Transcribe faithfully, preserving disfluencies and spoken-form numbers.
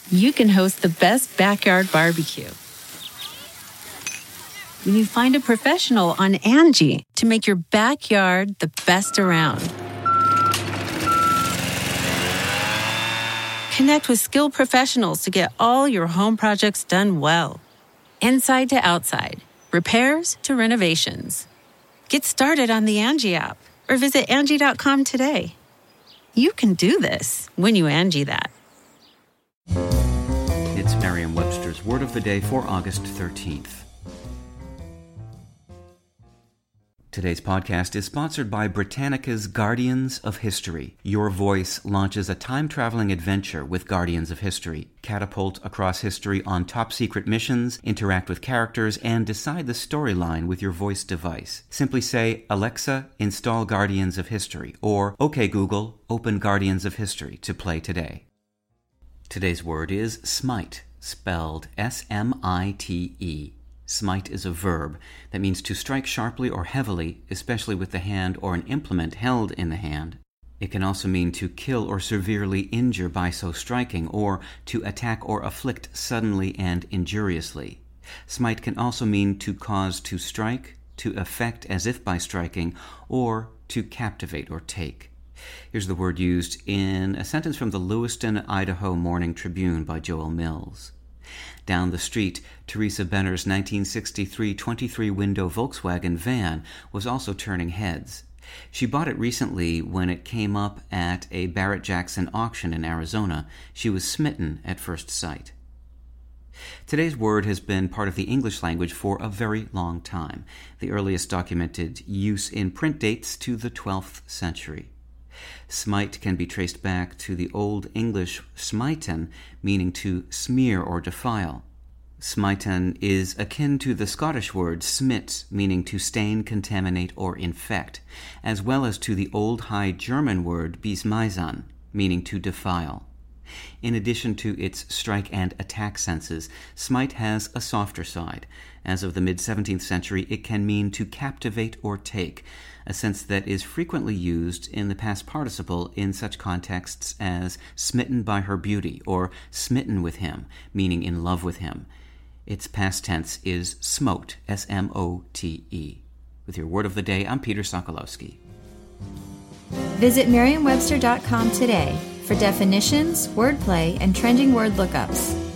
you can host the best backyard barbecue. When you find a professional on Angie to make your backyard the best around. Connect with skilled professionals to get all your home projects done well. Inside to outside, repairs to renovations. Get started on the Angie app or visit Angie dot com today. You can do this when you Angie that. It's Merriam-Webster's Word of the Day for August thirteenth. Today's podcast is sponsored by Britannica's Guardians of History. Your Voice launches a time-traveling adventure with Guardians of History. Catapult across history on top-secret missions, interact with characters, and decide the storyline with your voice device. Simply say, Alexa, install Guardians of History, or, OK Google, open Guardians of History to play today. Today's word is smite, spelled S M I T E. Smite is a verb that means to strike sharply or heavily, especially with the hand or an implement held in the hand. It can also mean to kill or severely injure by so striking, or to attack or afflict suddenly and injuriously. Smite can also mean to cause to strike, to affect as if by striking, or to captivate or take. Here's the word used in a sentence from the Lewiston, Idaho Morning Tribune by Joel Mills. Down the street, Teresa Benner's nineteen sixty-three twenty-three window Volkswagen van was also turning heads. She bought it recently when it came up at a Barrett-Jackson auction in Arizona. She was smitten at first sight. Today's word has been part of the English language for a very long time. The earliest documented use in print dates to the twelfth century. Smite can be traced back to the Old English smiten, meaning to smear or defile. Smiten is akin to the Scottish word smit, meaning to stain, contaminate, or infect, as well as to the Old High German word besmeisen, meaning to defile. In addition to its strike and attack senses, smite has a softer side. As of the mid-seventeenth century, it can mean to captivate or take, a sense that is frequently used in the past participle in such contexts as smitten by her beauty or smitten with him, meaning in love with him. Its past tense is smote, S M O T E. With your word of the day, I'm Peter Sokolowski. Visit Merriam Webster dot com today for definitions, wordplay, and trending word lookups.